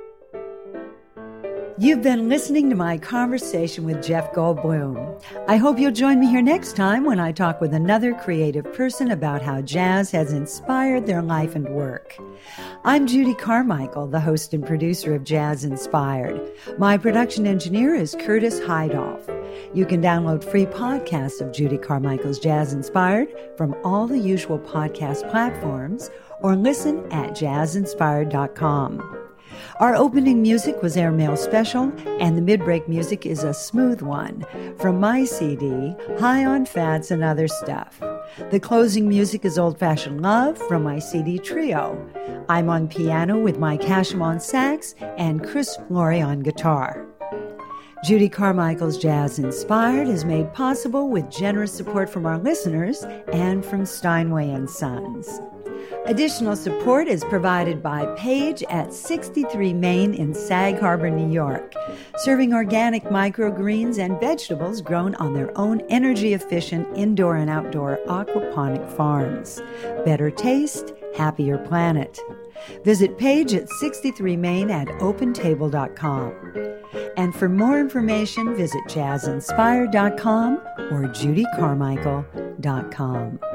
You've been listening to my conversation with Jeff Goldblum. I hope you'll join me here next time when I talk with another creative person about how jazz has inspired their life and work. I'm Judy Carmichael, the host and producer of Jazz Inspired. My production engineer is Curtis Heidoff. You can download free podcasts of Judy Carmichael's Jazz Inspired from all the usual podcast platforms or listen at jazz inspired dot com. Our opening music was Airmail Special, and the mid-break music is a smooth one from my C D, High on Fats and Other Stuff. The closing music is Old Fashioned Love from my C D Trio. I'm on piano with Mike Hashem on sax and Chris Flory on guitar. Judy Carmichael's Jazz Inspired is made possible with generous support from our listeners and from Steinway and Sons. Additional support is provided by Paige at sixty-three Main in Sag Harbor, New York, serving organic microgreens and vegetables grown on their own energy-efficient indoor and outdoor aquaponic farms. Better taste, happier planet. Visit Paige at sixty-three Main at open table dot com. And for more information, visit jazz inspired dot com or judy carmichael dot com.